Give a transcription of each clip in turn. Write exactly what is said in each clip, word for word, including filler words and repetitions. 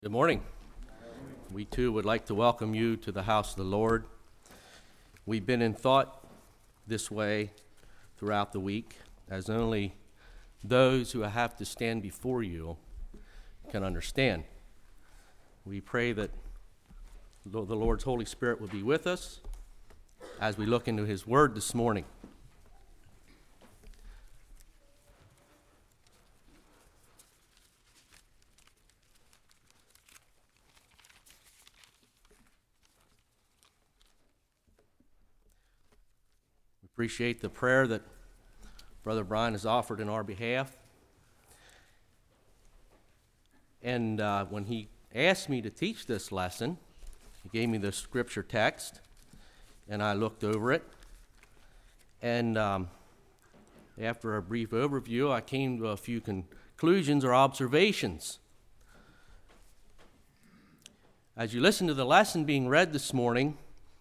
Good morning. We too would like to welcome you to the house of the Lord. We've been in thought this way throughout the week, as only those who have to stand before you can understand. We pray that the Lord's Holy Spirit will be with us as we look into His Word this morning. Appreciate the prayer that Brother Brian has offered in our behalf. And uh, when he asked me to teach this lesson, he gave me the scripture text, and I looked over it. And um, after a brief overview, I came to a few conclusions or observations. As you listen to the lesson being read this morning,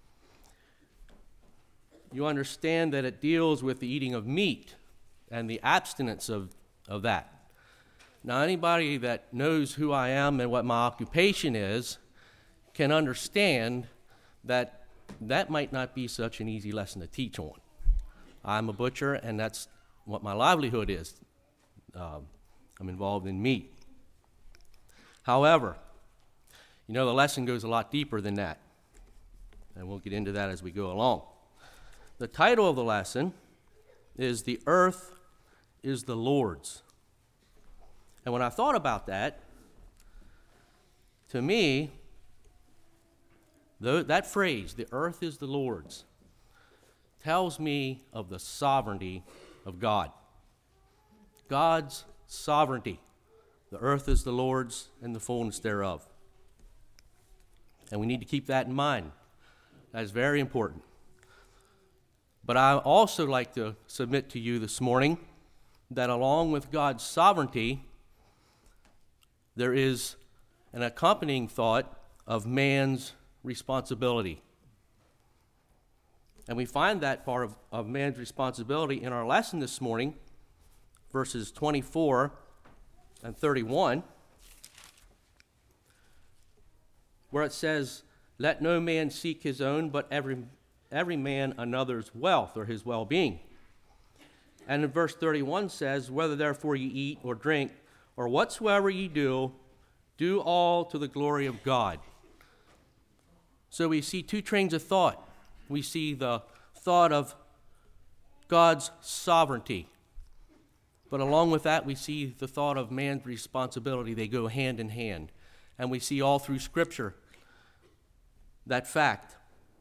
you understand that it deals with the eating of meat and the abstinence of, of that. Now, anybody that knows who I am and what my occupation is can understand that that might not be such an easy lesson to teach on. I'm a butcher, and that's what my livelihood is. Um, I'm involved in meat. However, you know, the lesson goes a lot deeper than that, and we'll get into that as we go along. The title of the lesson is "The Earth is the Lord's." And when I thought about that, to me, that phrase, "the earth is the Lord's," tells me of the sovereignty of God. God's sovereignty. The earth is the Lord's and the fullness thereof. And we need to keep that in mind. That is very important. But I also like to submit to you this morning that along with God's sovereignty, there is an accompanying thought of man's responsibility. And we find that part of, of man's responsibility in our lesson this morning, verses twenty-four and thirty-one, where it says, "Let no man seek his own, but every every man another's wealth," or his well-being. And in verse thirty-one says, "Whether therefore ye eat or drink, or whatsoever ye do, do all to the glory of God." So we see two trains of thought. We see the thought of God's sovereignty. But along with that, we see the thought of man's responsibility. They go hand in hand. And we see all through Scripture that fact.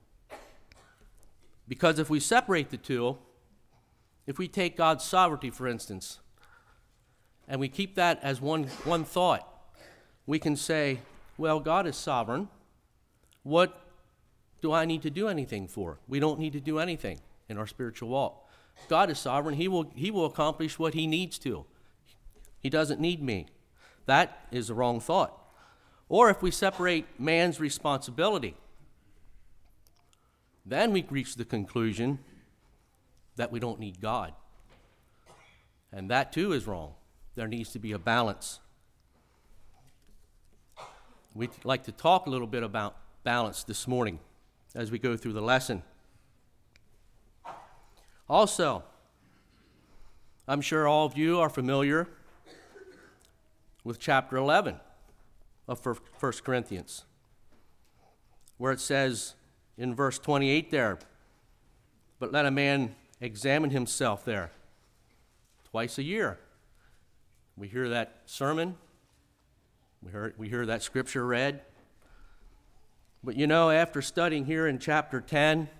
Because if we separate the two, if we take God's sovereignty, for instance, and we keep that as one, one thought, we can say, well, God is sovereign. What do I need to do anything for? We don't need to do anything in our spiritual walk. God is sovereign. He will, he will accomplish what he needs to. He doesn't need me. That is the wrong thought. Or if we separate man's responsibility, then we reach the conclusion that we don't need God. And that too is wrong. There needs to be a balance. We'd like to talk a little bit about balance this morning as we go through the lesson. Also, I'm sure all of you are familiar with chapter eleven of First Corinthians, where it says, in verse twenty-eight there, "But let a man examine himself," there, twice a year. We hear that sermon. We hear, we hear that scripture read. But you know, after studying here in chapter ten,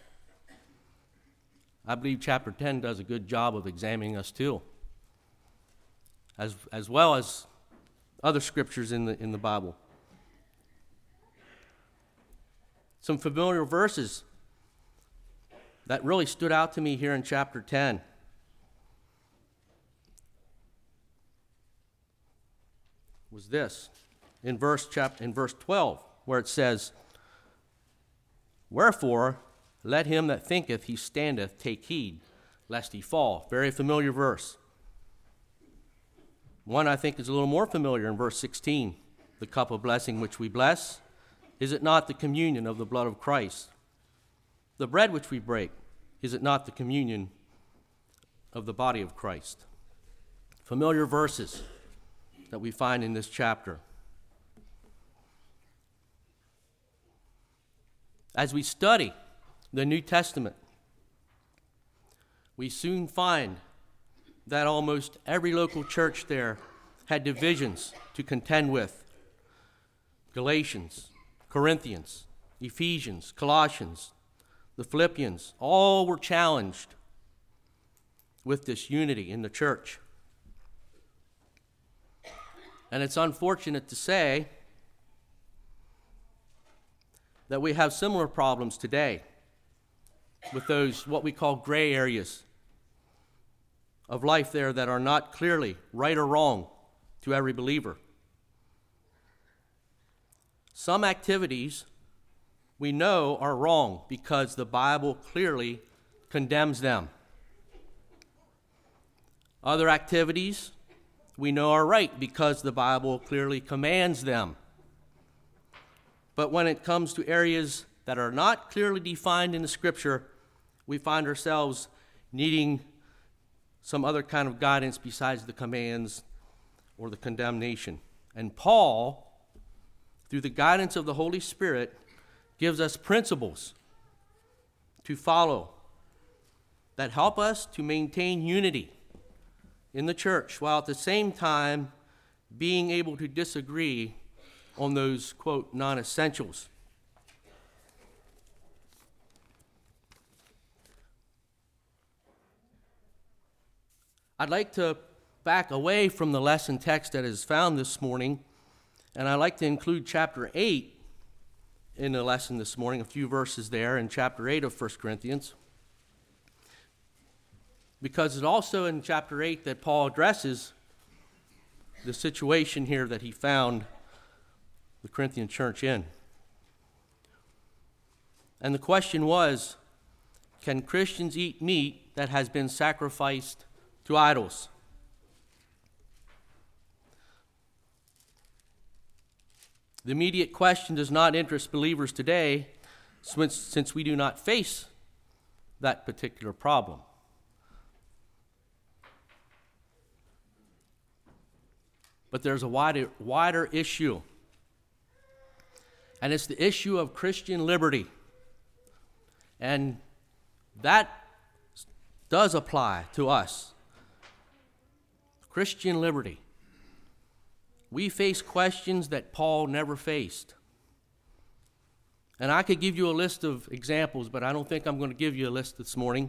I believe chapter ten does a good job of examining us too, as, as well as other scriptures in the, in the Bible. Some familiar verses that really stood out to me here in chapter ten. Was this, in verse chapter in verse twelve, where it says, "Wherefore let him that thinketh he standeth take heed, lest he fall." Very familiar verse. One I think is a little more familiar in verse sixteen. the cup of blessing which we bless? Is it not the communion of the blood of Christ? The bread which we break, is it not the communion of the body of Christ? Familiar verses that we find in this chapter. As we study the New Testament, we soon find that almost every local church there had divisions to contend with. Galatians, Corinthians, Ephesians, Colossians, the Philippians, all were challenged with this unity in the church. And it's unfortunate to say that we have similar problems today with those what we call gray areas of life there that are not clearly right or wrong to every believer. Some activities we know are wrong because the Bible clearly condemns them. Other activities we know are right because the Bible clearly commands them. But when it comes to areas that are not clearly defined in the Scripture, we find ourselves needing some other kind of guidance besides the commands or the condemnation. And Paul, through the guidance of the Holy Spirit, gives us principles to follow that help us to maintain unity in the church while at the same time being able to disagree on those, quote, non-essentials. I'd like to back away from the lesson text that is found this morning, and I'd like to include chapter eight in the lesson this morning, a few verses there in chapter eight of First Corinthians, because it's also in chapter eight that Paul addresses the situation here that he found the Corinthian church in. And the question was, can Christians eat meat that has been sacrificed to idols? The immediate question does not interest believers today, since, since we do not face that particular problem. But there's a wider, wider issue, and it's the issue of Christian liberty. And that does apply to us. Christian liberty. We face questions that Paul never faced. And I could give you a list of examples, but I don't think I'm going to give you a list this morning.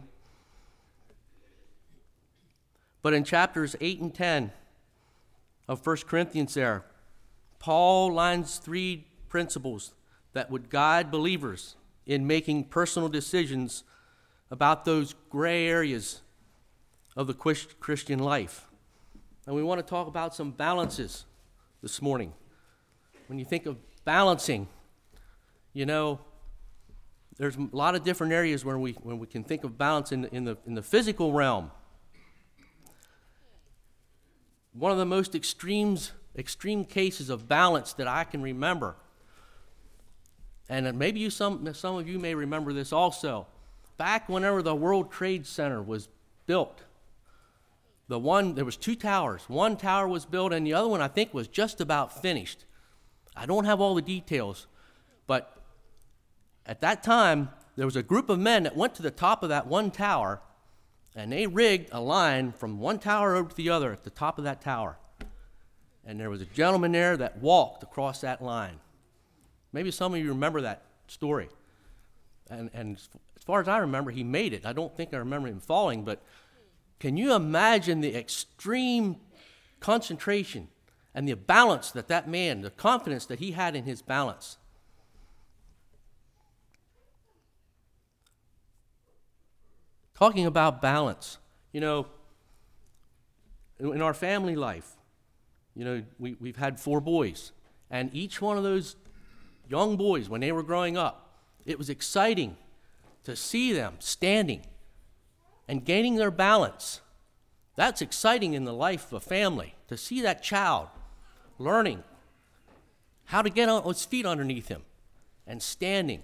But in chapters eight and ten of First Corinthians there, Paul lines three principles that would guide believers in making personal decisions about those gray areas of the Christian life. And we want to talk about some balances this morning. When you think of balancing, you know, there's a lot of different areas where we when we can think of balance in, in the in the physical realm. One of the most extremes, extreme cases of balance that I can remember, and maybe you some some of you may remember this also. Back whenever the World Trade Center was built, the one there was two towers. One tower was built, and the other one I think was just about finished. I don't have all the details, but at that time there was a group of men that went to the top of that one tower, and they rigged a line from one tower over to the other at the top of that tower. And there was a gentleman there that walked across that line. Maybe some of you remember that story. And, and as far as I remember, he made it. I don't think I remember him falling, but can you imagine the extreme concentration and the balance that that man, the confidence that he had in his balance? Talking about balance, you know, in our family life, you know, we, we've had four boys, and each one of those young boys, when they were growing up, it was exciting to see them standing and gaining their balance. That's exciting in the life of a family, to see that child learning how to get on his feet underneath him and standing.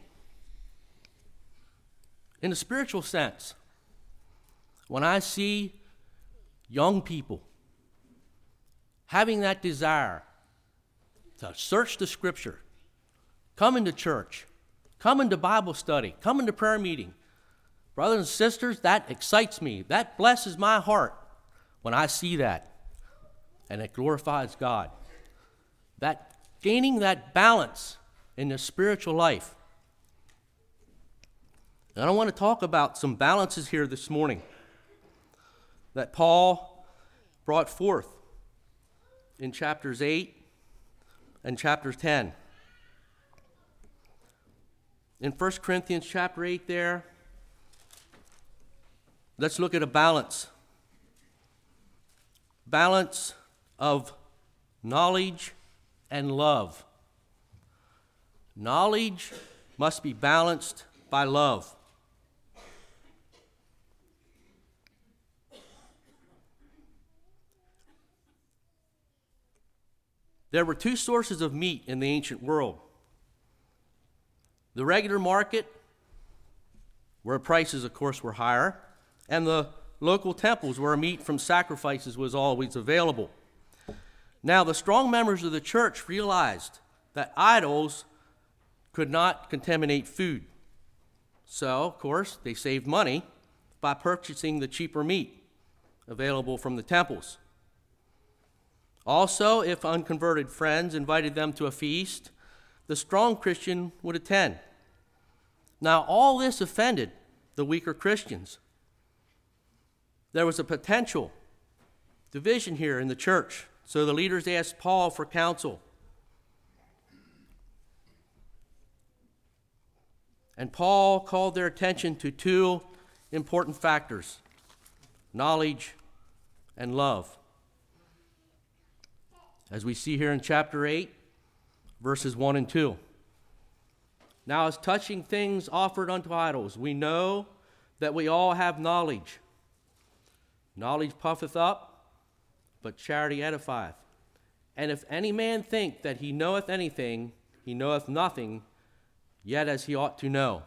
In a spiritual sense, when I see young people having that desire to search the Scripture, come into church, come into Bible study, come into prayer meeting, brothers and sisters, that excites me. That blesses my heart when I see that, and it glorifies God. That gaining that balance in the spiritual life. And I want to talk about some balances here this morning that Paul brought forth in chapters eight and chapter ten. In First Corinthians chapter eight there, let's look at a balance. Balance of knowledge and love. Knowledge must be balanced by love. There were two sources of meat in the ancient world. The regular market, where prices, of course, were higher, and the local temples where meat from sacrifices was always available. Now, the strong members of the church realized that idols could not contaminate food. So, of course, they saved money by purchasing the cheaper meat available from the temples. Also, if unconverted friends invited them to a feast, the strong Christian would attend. Now, all this offended the weaker Christians. There was a potential division here in the church, so the leaders asked Paul for counsel. And Paul called their attention to two important factors: knowledge and love. As we see here in chapter eight, verses one and two. Now, as touching things offered unto idols, we know that we all have knowledge. Knowledge puffeth up, but charity edifieth. And if any man think that he knoweth anything, he knoweth nothing, yet as he ought to know.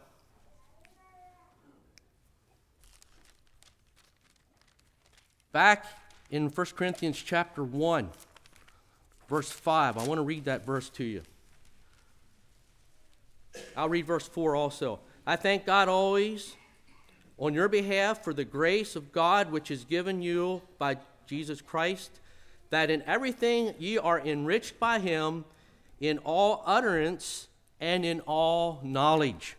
Back in First Corinthians chapter one, verse five, I want to read that verse to you. I'll read verse four also. I thank God always on your behalf for the grace of God which is given you by Jesus Christ, that in everything ye are enriched by him in all utterance and in all knowledge.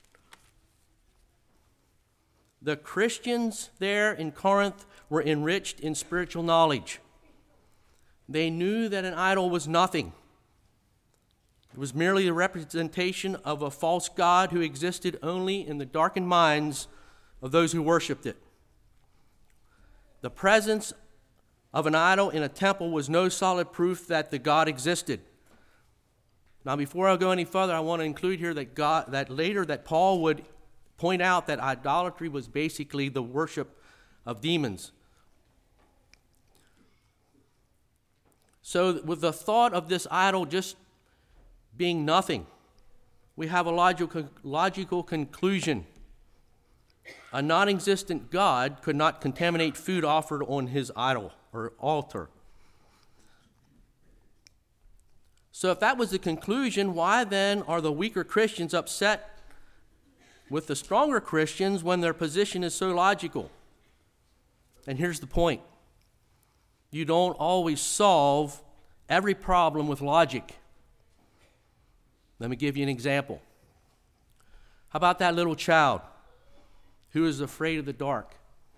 The Christians there in Corinth were enriched in spiritual knowledge. They knew that an idol was nothing. It was merely a representation of a false god who existed only in the darkened minds of those who worshipped it. The presence of an idol in a temple was no solid proof that the god existed. Now, before I go any further, I want to include here that God, that later that Paul would point out that idolatry was basically the worship of demons. So with the thought of this idol just being nothing, we have a logical, logical conclusion. A non-existent God could not contaminate food offered on his idol or altar. So if that was the conclusion, why then are the weaker Christians upset with the stronger Christians when their position is so logical? And here's the point. You don't always solve every problem with logic. Let me give you an example. How about that little child who is afraid of the dark?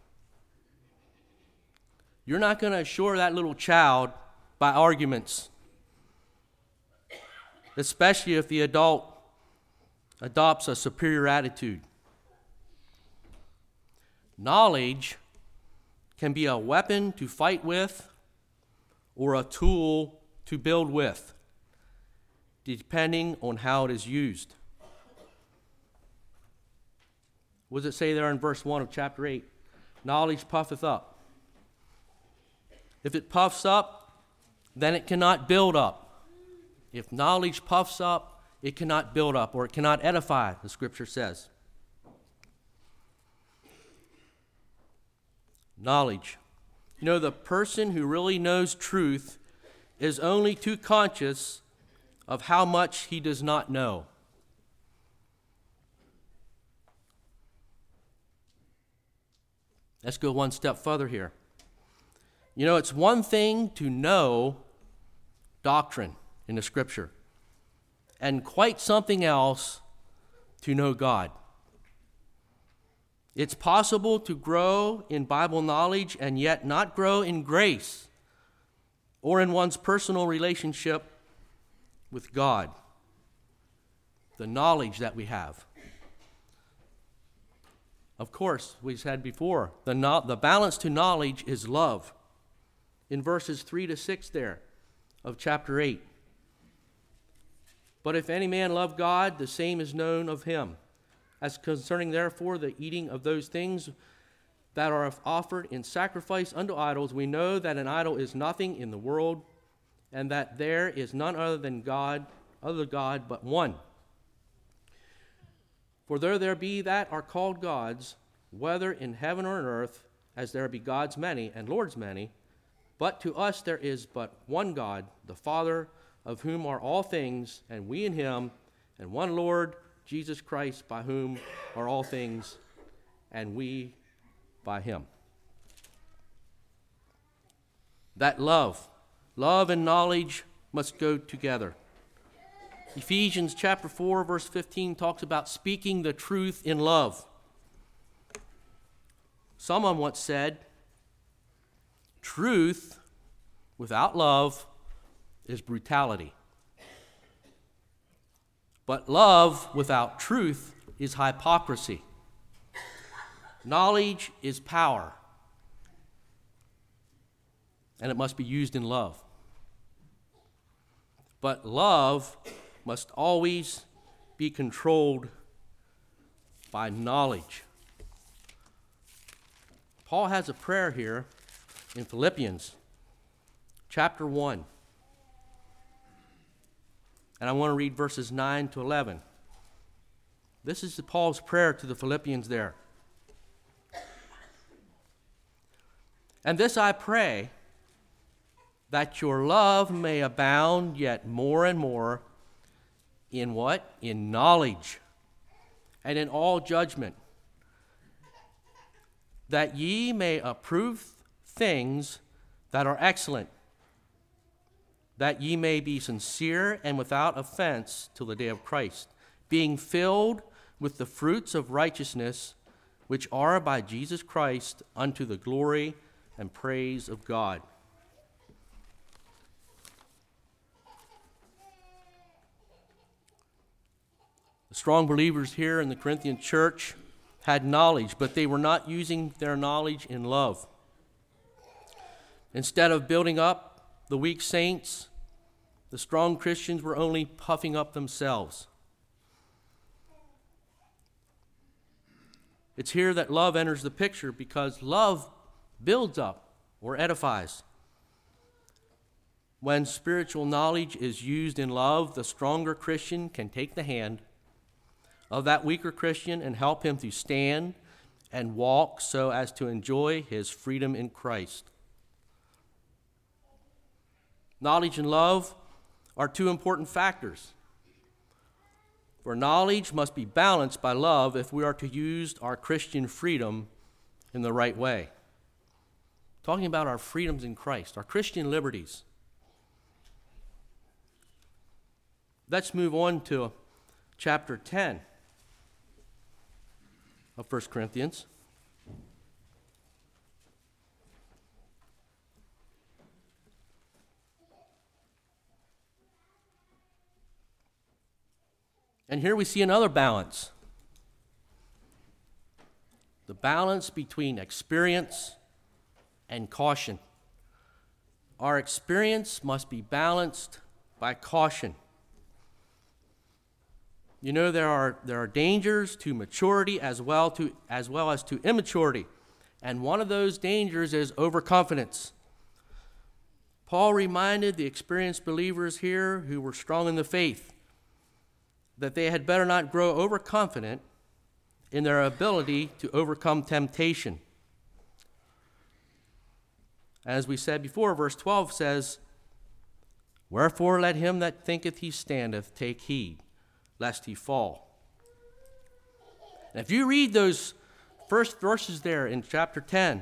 You're not going to assure that little child by arguments, especially if the adult adopts a superior attitude. Knowledge can be a weapon to fight with or a tool to build with, depending on how it is used. What does it say there in verse one of chapter eight? Knowledge puffeth up. If it puffs up, then it cannot build up. If knowledge puffs up, it cannot build up, or it cannot edify, the Scripture says. Knowledge. You know, the person who really knows truth is only too conscious of how much he does not know. Let's go one step further here. You know, it's one thing to know doctrine in the Scripture, and quite something else to know God. It's possible to grow in Bible knowledge and yet not grow in grace or in one's personal relationship with God. The knowledge that we have. Of course, we said before, the, no- the balance to knowledge is love. In verses three to six there of chapter eight. But if any man love God, the same is known of him. As concerning therefore the eating of those things that are offered in sacrifice unto idols, we know that an idol is nothing in the world, and that there is none other than God, other God but one. For though there be that are called gods, whether in heaven or in earth, as there be gods many and lords many, but to us there is but one God, the Father, of whom are all things, and we in him, and one Lord, Jesus Christ, by whom are all things, and we by him. That love, love and knowledge must go together. Ephesians chapter four, verse fifteen talks about speaking the truth in love. Someone once said, truth without love is brutality. But love without truth is hypocrisy. Knowledge is power, and it must be used in love. But love must always be controlled by knowledge. Paul has a prayer here in Philippians chapter one. And I want to read verses nine to eleven. This is Paul's prayer to the Philippians there. And this I pray, that your love may abound yet more and more in what? In knowledge and in all judgment, that ye may approve things that are excellent, that ye may be sincere and without offense till the day of Christ, being filled with the fruits of righteousness, which are by Jesus Christ unto the glory and praise of God. The strong believers here in the Corinthian church had knowledge, but they were not using their knowledge in love. Instead of building up the weak saints, the strong Christians were only puffing up themselves. It's here that love enters the picture, because love builds up or edifies. When spiritual knowledge is used in love, the stronger Christian can take the hand of that weaker Christian and help him to stand and walk so as to enjoy his freedom in Christ. Knowledge and love are two important factors. For knowledge must be balanced by love if we are to use our Christian freedom in the right way. Talking about our freedoms in Christ, our Christian liberties. Let's move on to chapter ten of First Corinthians. And here we see another balance. The balance between experience and caution. Our experience must be balanced by caution. You know, there are there are dangers to maturity as well to as well as to immaturity. And one of those dangers is overconfidence. Paul reminded the experienced believers here who were strong in the faith that they had better not grow overconfident in their ability to overcome temptation. As we said before, verse twelve says, "Wherefore let him that thinketh he standeth take heed, lest he fall." And if you read those first verses there in chapter ten,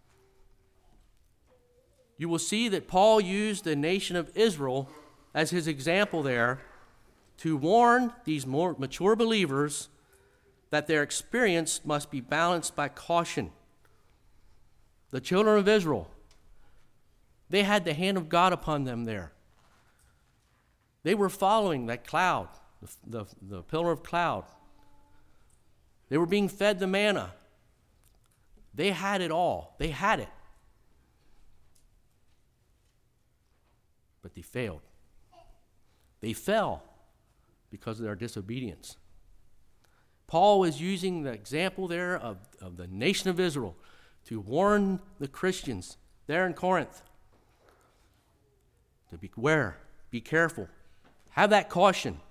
you will see that Paul used the nation of Israel as his example there to warn these more mature believers that their experience must be balanced by caution. The children of Israel, they had the hand of God upon them there. They were following that cloud, the, the, the pillar of cloud. They were being fed the manna. They had it all. They had it. But they failed. They fell because of their disobedience. Paul was using the example there of, of the nation of Israel to warn the Christians there in Corinth to beware, be careful, have that caution.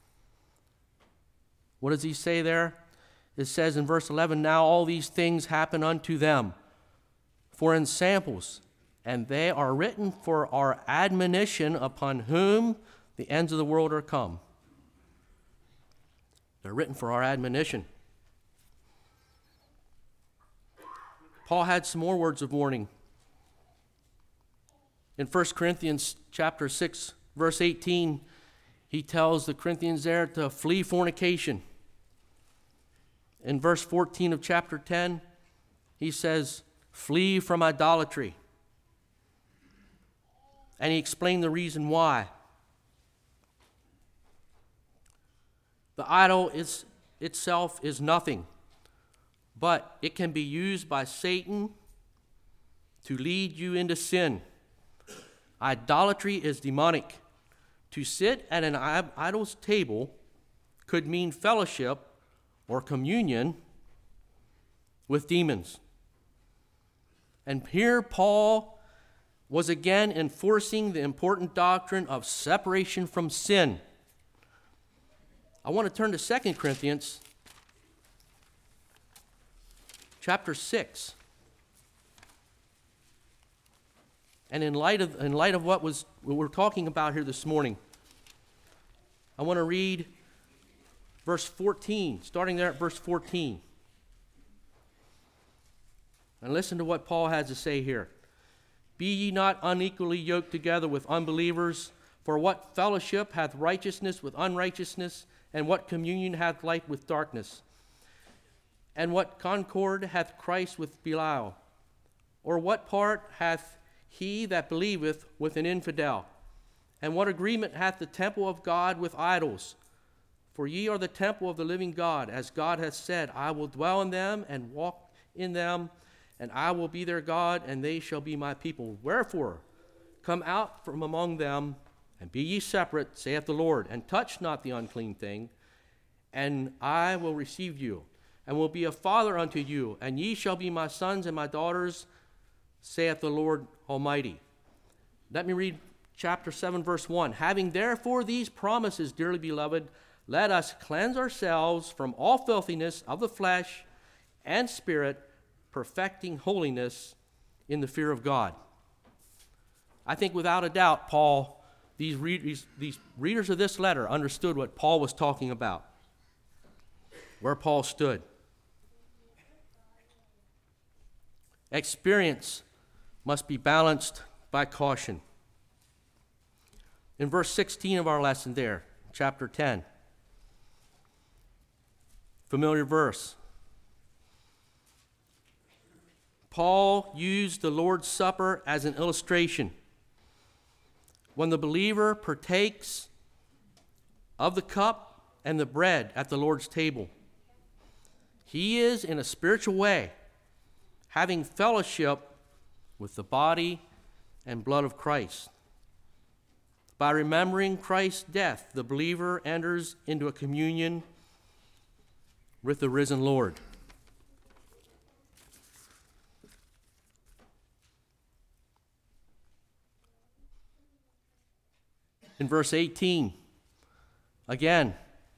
What does he say there? It says in verse eleven, "Now all these things happen unto them for in samples, and they are written for our admonition, upon whom the ends of the world are come." They're written for our admonition. Paul had some more words of warning. In First Corinthians chapter six, verse eighteen, he tells the Corinthians there to flee fornication. In verse fourteen of chapter ten, he says, "Flee from idolatry." And he explained the reason why. The idol is, itself is nothing, but it can be used by Satan to lead you into sin. Idolatry is demonic. To sit at an idol's table could mean fellowship or communion with demons. And here Paul was again enforcing the important doctrine of separation from sin. I want to turn to Second Corinthians chapter six. And in light of in light of what was what we're talking about here this morning, I want to read verse fourteen, starting there at verse fourteen. And listen to what Paul has to say here. "Be ye not unequally yoked together with unbelievers, for what fellowship hath righteousness with unrighteousness, and what communion hath light with darkness? And what concord hath Christ with Belial? Or what part hath he that believeth with an infidel? And what agreement hath the temple of God with idols? For ye are the temple of the living God, as God hath said, I will dwell in them and walk in them, and I will be their God, and they shall be my people. Wherefore, come out from among them, and be ye separate, saith the Lord, and touch not the unclean thing, and I will receive you, and will be a father unto you, and ye shall be my sons and my daughters, saith the Lord Almighty." Let me read chapter seven, verse one. "Having therefore these promises, dearly beloved, let us cleanse ourselves from all filthiness of the flesh and spirit, perfecting holiness in the fear of God." I think without a doubt, Paul, these, read, these, these readers of this letter understood what Paul was talking about, where Paul stood. Experience must be balanced by caution. In verse sixteen of our lesson there, chapter ten, familiar verse, Paul used the Lord's Supper as an illustration. When the believer partakes of the cup and the bread at the Lord's table, he is, in a spiritual way, having fellowship with the body and blood of Christ. By remembering Christ's death, the believer enters into a communion with the risen Lord. In verse eighteen, again,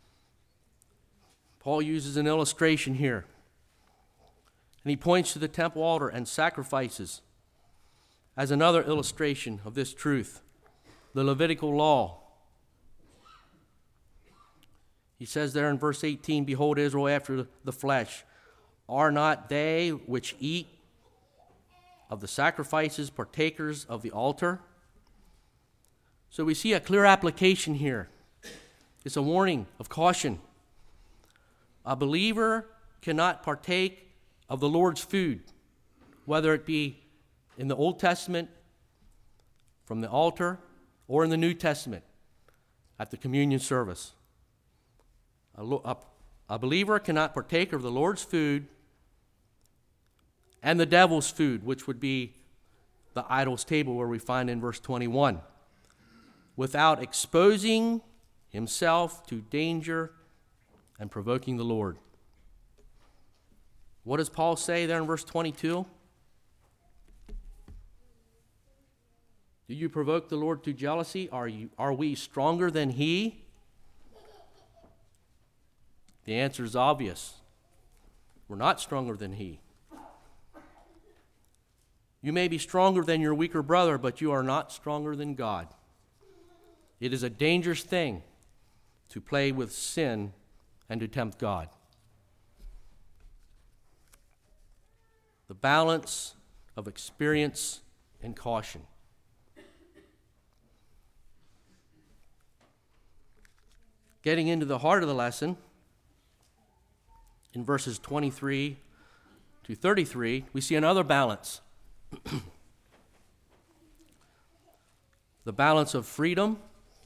Paul uses an illustration here. And he points to the temple altar and sacrifices as another illustration of this truth, the Levitical law. He says there in verse eighteen, behold, Israel after the flesh, are not they which eat of the sacrifices partakers of the altar? So we see a clear application here. It's a warning of caution. A believer cannot partake of the Lord's food, whether it be in the Old Testament, from the altar, or in the New Testament at the communion service. A, a, a believer cannot partake of the Lord's food and the devil's food, which would be the idol's table, where we find in verse twenty-one, without exposing himself to danger and provoking the Lord. What does Paul say there in verse twenty-two? Do you provoke the Lord to jealousy? Are you, are we stronger than he? The answer is obvious. We're not stronger than he. You may be stronger than your weaker brother, but you are not stronger than God. It is a dangerous thing to play with sin and to tempt God. The balance of experience and caution. Getting into the heart of the lesson, in verses twenty-three to thirty-three, we see another balance. The balance of freedom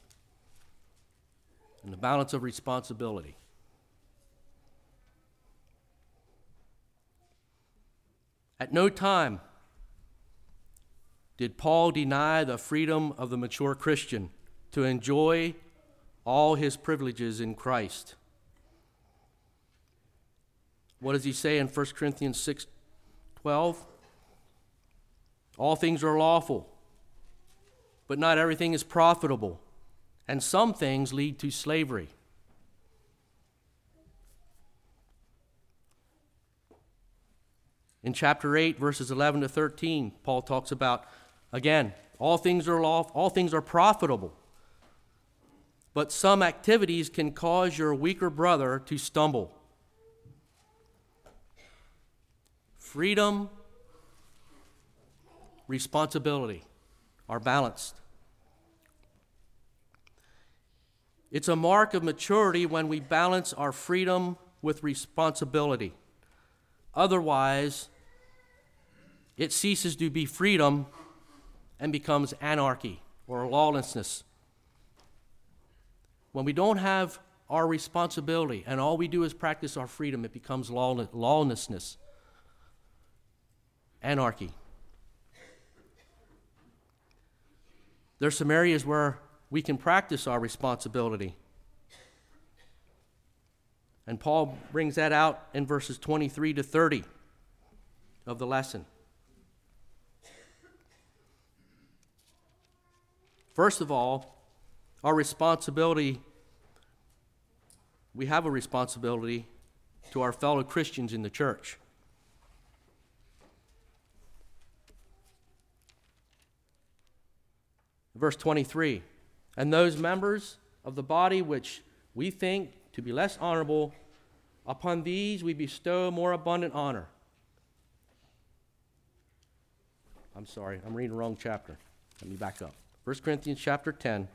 and the balance of responsibility. At no time did Paul deny the freedom of the mature Christian to enjoy all his privileges in Christ. What does he say in First Corinthians six twelve? All things are lawful, but not everything is profitable, and some things lead to slavery. In chapter eight, verses eleven to thirteen, Paul talks about, again, all things are lawful, all things are profitable, but some activities can cause your weaker brother to stumble. Freedom, responsibility are balanced. It's a mark of maturity when we balance our freedom with responsibility. Otherwise, it ceases to be freedom and becomes anarchy or lawlessness. When we don't have our responsibility and all we do is practice our freedom, it becomes law- lawlessness, anarchy. There's some areas where we can practice our responsibility. And Paul brings that out in verses twenty-three to thirty of the lesson. First of all, our responsibility, we have a responsibility to our fellow Christians in the church. Verse twenty-three, and those members of the body which we think to be less honorable, upon these we bestow more abundant honor. I'm sorry, I'm reading the wrong chapter. Let me back up. First Corinthians chapter ten,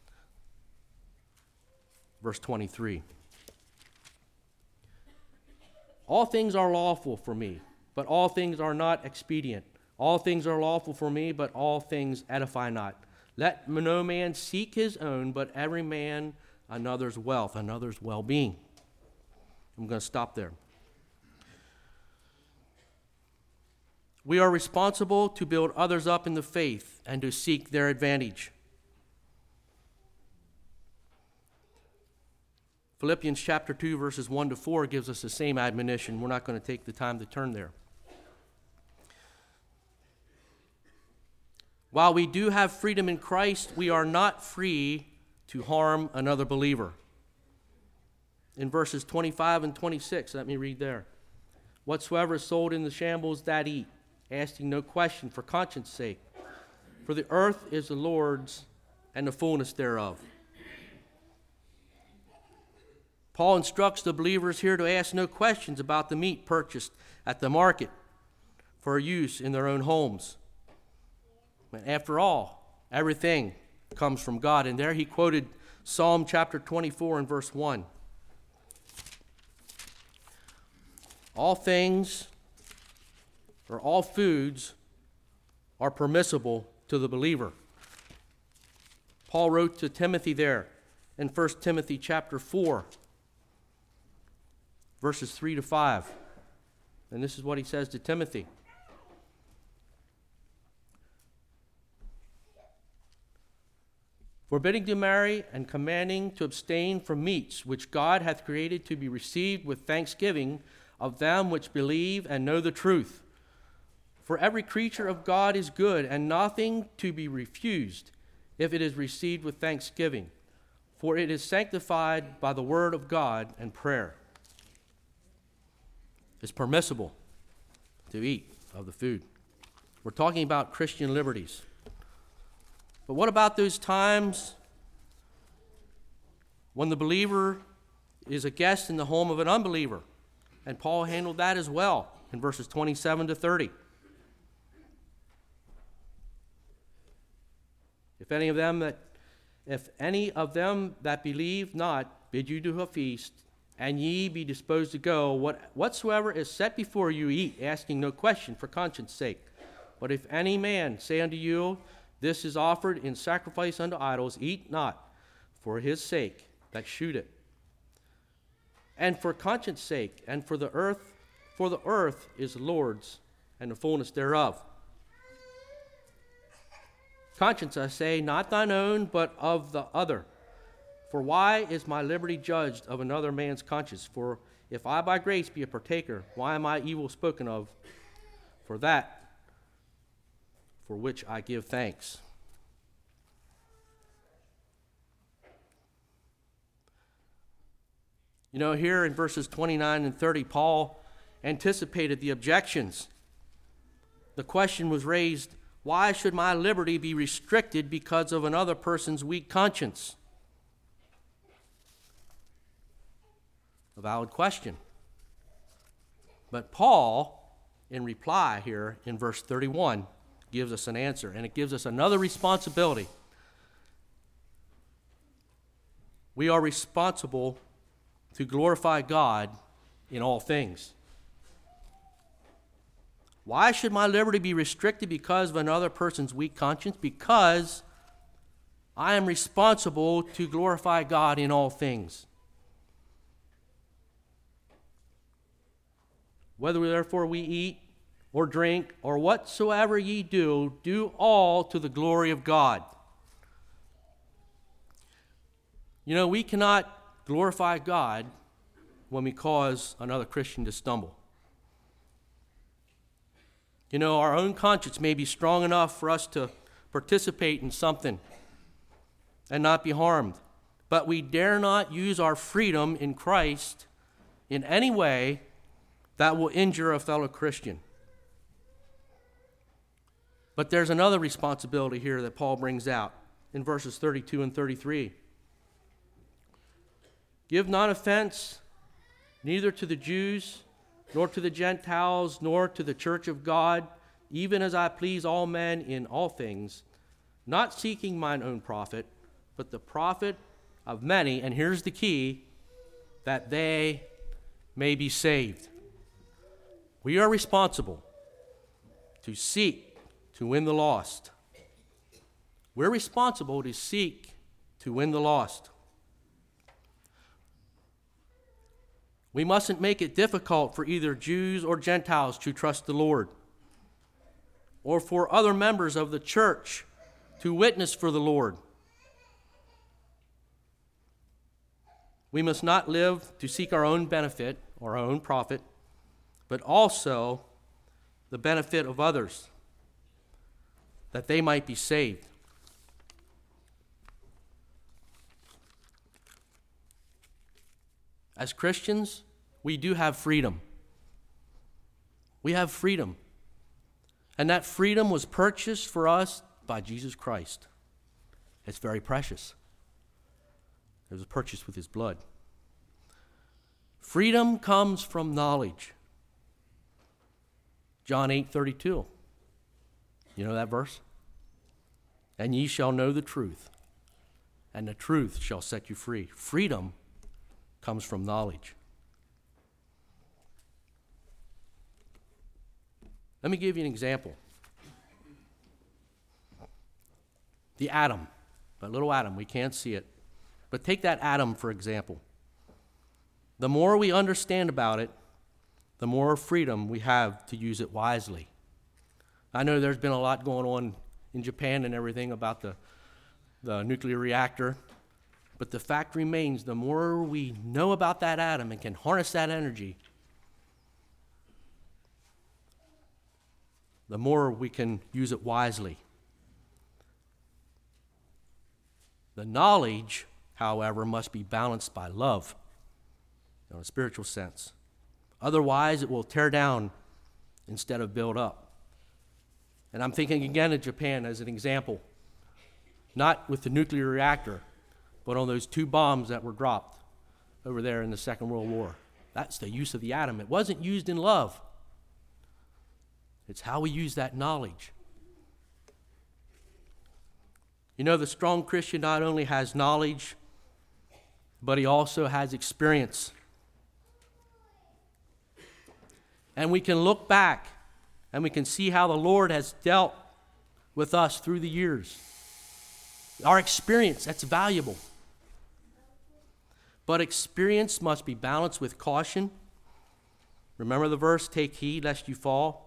verse twenty-three. All things are lawful for me, but all things are not expedient. All things are lawful for me, but all things edify not. Let no man seek his own, but every man another's wealth, another's well-being. I'm going to stop there. We are responsible to build others up in the faith and to seek their advantage. Philippians chapter two, verses one to four gives us the same admonition. We're not going to take the time to turn there. While we do have freedom in Christ, we are not free to harm another believer. In verses twenty-five and twenty-six, let me read there. Whatsoever is sold in the shambles, that eat, asking no question for conscience sake. For the earth is the Lord's, and the fullness thereof. Paul instructs the believers here to ask no questions about the meat purchased at the market for use in their own homes. After all, everything comes from God. And there he quoted Psalm chapter twenty-four and verse one. All things, or all foods, are permissible to the believer. Paul wrote to Timothy there in First Timothy chapter four, verses three to five. And this is what he says to Timothy. Forbidding to marry and commanding to abstain from meats which God hath created to be received with thanksgiving of them which believe and know the truth. For every creature of God is good, and nothing to be refused if it is received with thanksgiving, for it is sanctified by the word of God and prayer. It's permissible to eat of the food. We're talking about Christian liberties. But what about those times when the believer is a guest in the home of an unbeliever? And Paul handled that as well in verses twenty-seven to thirty. If any of them that if any of them that believe not bid you to a feast, and ye be disposed to go, what, whatsoever is set before you eat, asking no question for conscience sake. But if any man say unto you, this is offered in sacrifice unto idols, eat not for his sake that shoot it. And for conscience sake, and for the earth, for the earth is the Lord's, and the fullness thereof. Conscience, I say, not thine own, but of the other. For why is my liberty judged of another man's conscience? For if I by grace be a partaker, why am I evil spoken of? For that for which I give thanks. You know, here in verses twenty-nine and thirty, Paul anticipated the objections. The question was raised, why should my liberty be restricted because of another person's weak conscience? A valid question. But Paul, in reply here in verse thirty-one, gives us an answer, and it gives us another responsibility. We are responsible to glorify God in all things. Why should my liberty be restricted because of another person's weak conscience? Because I am responsible to glorify God in all things. Whether therefore we eat or drink or whatsoever ye do, do all to the glory of God. You know, we cannot glorify God when we cause another Christian to stumble. You know, our own conscience may be strong enough for us to participate in something and not be harmed, but we dare not use our freedom in Christ in any way that will injure a fellow Christian. But there's another responsibility here that Paul brings out in verses thirty-two and thirty-three. Give not offense neither to the Jews, nor to the Gentiles, nor to the church of God, even as I please all men in all things, not seeking mine own profit, but the profit of many, and here's the key, that they may be saved. We are responsible to seek to win the lost. We're responsible to seek to win the lost. We mustn't make it difficult for either Jews or Gentiles to trust the Lord, or for other members of the church to witness for the Lord. We must not live to seek our own benefit or our own profit, but also the benefit of others. that they might be saved. As Christians, we do have freedom. We have freedom. And that freedom was purchased for us by Jesus Christ. It's very precious. It was purchased with his blood. Freedom comes from knowledge. John eight thirty-two. You know that verse? And ye shall know the truth, and the truth shall set you free. Freedom comes from knowledge. Let me give you an example. The atom, that little atom, we can't see it. But take that atom, for example. The more we understand about it, the more freedom we have to use it wisely. I know there's been a lot going on in Japan and everything about the, the nuclear reactor, but the fact remains, the more we know about that atom and can harness that energy, the more we can use it wisely. The knowledge, however, must be balanced by love in a spiritual sense. Otherwise, it will tear down instead of build up. And I'm thinking again of Japan as an example, not with the nuclear reactor, but on those two bombs that were dropped over there in the Second World War. That's the use of the atom. It wasn't used in love. It's how we use that knowledge. You know, the strong Christian not only has knowledge, but he also has experience. And we can look back and we can see how the Lord has dealt with us through the years. Our experience, that's valuable. But experience must be balanced with caution. Remember the verse, take heed lest you fall.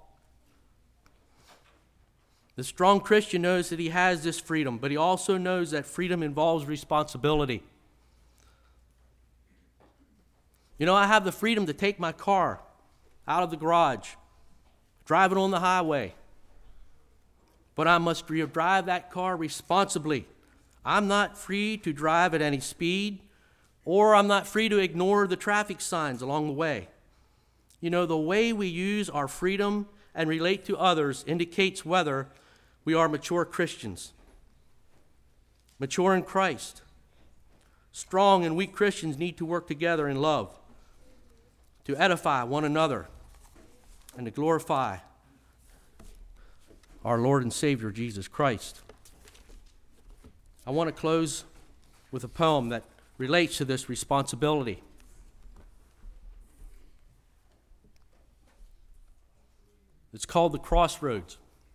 The strong Christian knows that he has this freedom, but he also knows that freedom involves responsibility. You know, I have the freedom to take my car out of the garage, drive it on the highway, but I must drive that car responsibly. I'm not free to drive at any speed, or I'm not free to ignore the traffic signs along the way. You know, the way we use our freedom and relate to others indicates whether we are mature Christians, mature in Christ. Strong and weak Christians need to work together in love to edify one another and to glorify our Lord and Savior, Jesus Christ. I want to close with a poem that relates to this responsibility. It's called The Crossroads.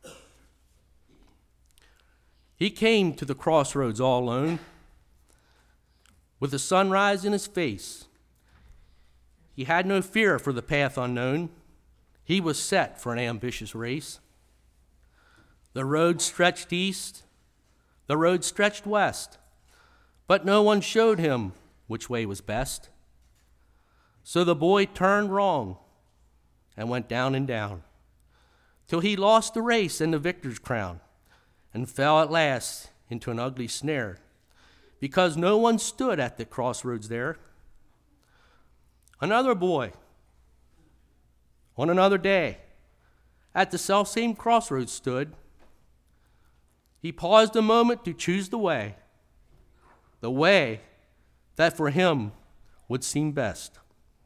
He came to the crossroads all alone, with the sunrise in his face. He had no fear for the path unknown. He was set for an ambitious race. The road stretched east, the road stretched west, but no one showed him which way was best. So the boy turned wrong and went down and down, till he lost the race and the victor's crown, and fell at last into an ugly snare, because no one stood at the crossroads there. Another boy, on another day, at the selfsame crossroads stood. He paused a moment to choose the way, the way that for him would seem best.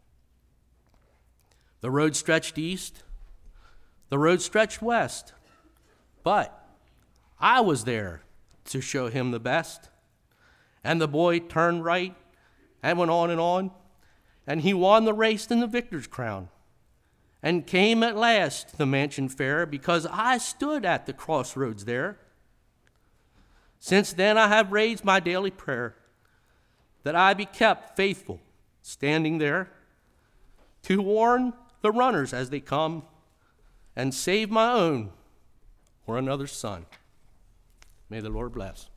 The road stretched east, the road stretched west, but I was there to show him the best. And the boy turned right and went on and on, and he won the race and the victor's crown, and came at last to the mansion fair, because I stood at the crossroads there. Since then I have raised my daily prayer, that I be kept faithful, standing there, to warn the runners as they come, and save my own or another's son. May the Lord bless.